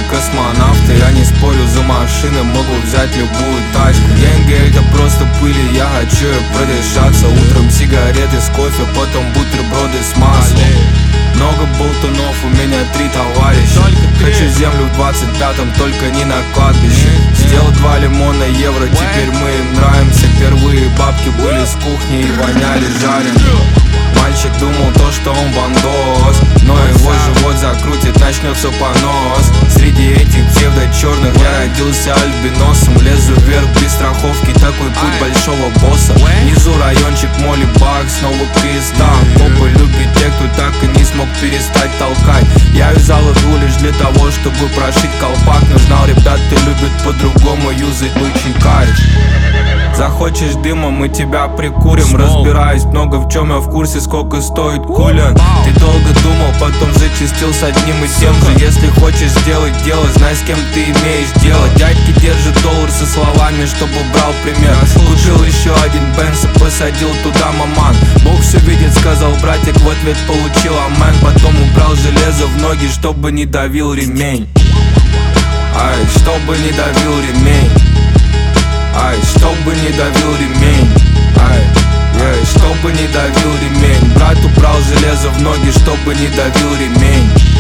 космонавты. Я не спорю, за машины могу взять любую тачку. Деньги это просто пыль, и я хочу продышаться. Утром сигареты с кофе, потом бутерброды с маслом. Много болтунов, у меня 3 товарища. Хочу землю в 25-м, только не на кладбище. Сделал 2 лимона евро, теперь мы им нравимся. Первые бабки были с кухни и воняли жареным. Мальчик думал то, что он бандос, но его живот закрутит, начнется понос. Среди этих псевдо-черных я родился альбиносом. Лезу вверх без страховки, такой путь большого босса. Внизу райончик Молли Баг, снова крестам. Попы любит те, кто так и не смог перестать толкать. Я вязал иглу лишь для того, чтобы прошить колпак. Но знал, ребята любят по-другому юзать лучший кайф. Захочешь дыма, мы тебя прикурим. Разбираюсь много в чем, я в курсе, сколько стоит кулин. Ты долго думал, потом зачастил с одним и тем же. Если хочешь сделать дело, знай, с кем ты имеешь дело. Дядьки держат доллар со словами, чтобы брал пример. Купил еще один Бенц и посадил туда маман. Бог все видит, сказал братик, в ответ получил амен. Потом убрал железо в ноги, чтобы не давил ремень. Ай, чтобы не давил ремень. Ай, чтобы не давил ремень. Ай, чтобы не давил ремень. Брат убрал железо в ноги, чтобы не давил ремень.